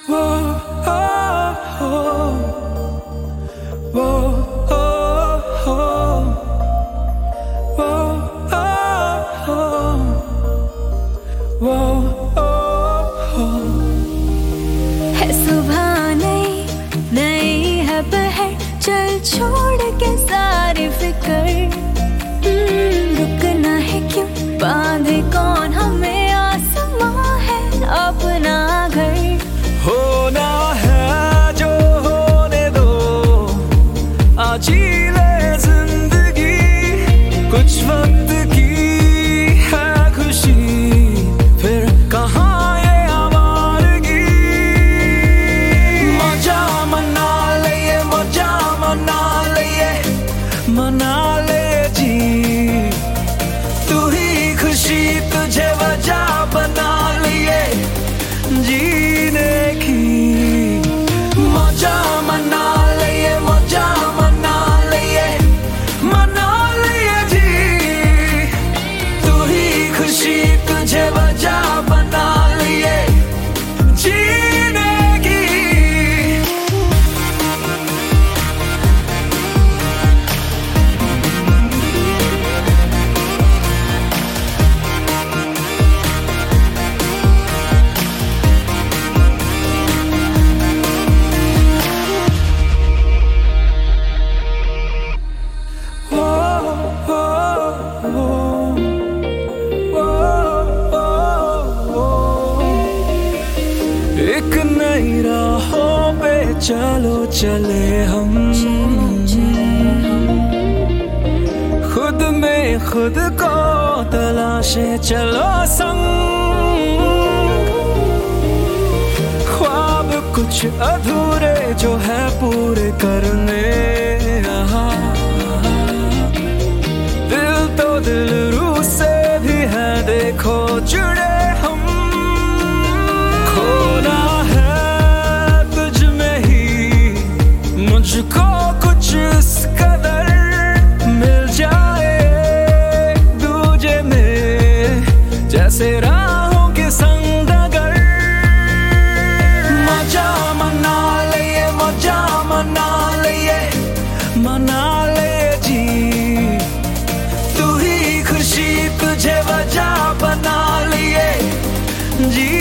वो वो है सुबह नई नई है पहर, चल छोड़ के सारी फिक्र। रुकना है क्यों, बांधे कौन हमें, आसमां है अपना घर। होना है जो होने दो, आज ही ले जिंदगी, कुछ वक्त की है खुशी, फिर कहाँ ये आवारगी। मजा मना ले, मजा मना ले, मना ले जी, तू ही खुशी तुझे वजह बना लिए जीने की। मजा मना ले, मजा मना ले, मना ले जी, तू ही खुशी तुझे वजह बना लिए जीने की। एक नई राहों पे चलो चले हम, खुद में खुद को तलाशे चलो संग। ख्वाब कुछ अधूरे जो है पूरे करने, दिल तो दिल रूह से भी है देखो जुड़े हम। खोना है तुझ में ही मुझको कुछ इस कदर, मिल जाए दूजे में जैसे राहों के संग अगर। मजा मना ले, मजा मना ले, मना ले जी, तू ही खुशी तुझे वजह बना लिए जी।